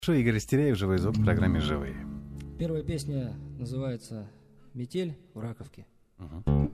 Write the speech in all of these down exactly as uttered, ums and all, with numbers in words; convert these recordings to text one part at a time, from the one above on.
Шо, Игорь Истеряев, «Живой звук» в программе «Живые». Первая песня называется «Метель в Раковке». Угу.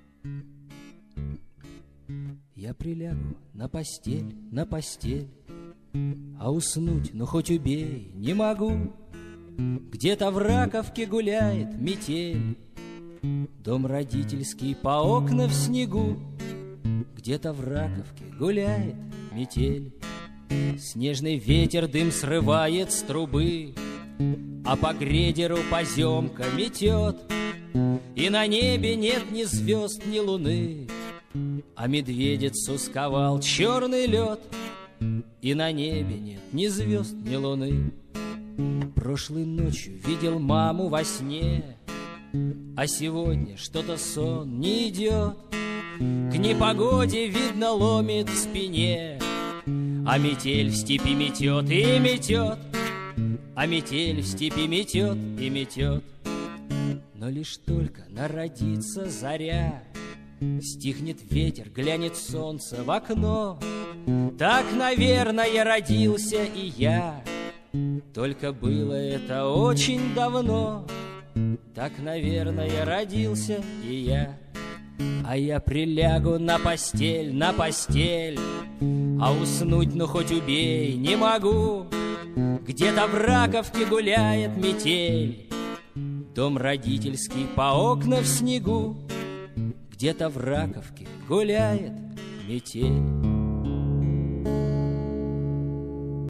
Я прилягу на постель, на постель, а уснуть, ну хоть убей, не могу. Где-то в Раковке гуляет метель, дом родительский по окна в снегу. Где-то в Раковке гуляет метель, снежный ветер дым срывает с трубы, а по грейдеру поземка метет, и на небе нет ни звезд, ни луны, а медведицу сковал черный лед, и на небе нет ни звезд, ни луны. Прошлой ночью видел маму во сне, а сегодня что-то сон не идет. К непогоде, видно, ломит в спине, а метель в степи метет и метет, а метель в степи метет и метет. Но лишь только народится заря, стихнет ветер, глянет солнце в окно. Так, наверное, родился и я, только было это очень давно. Так, наверное, родился и я. А я прилягу на постель, на постель, а уснуть, ну хоть убей, не могу. Где-то в Раковке гуляет метель, дом родительский по окна в снегу. Где-то в Раковке гуляет метель.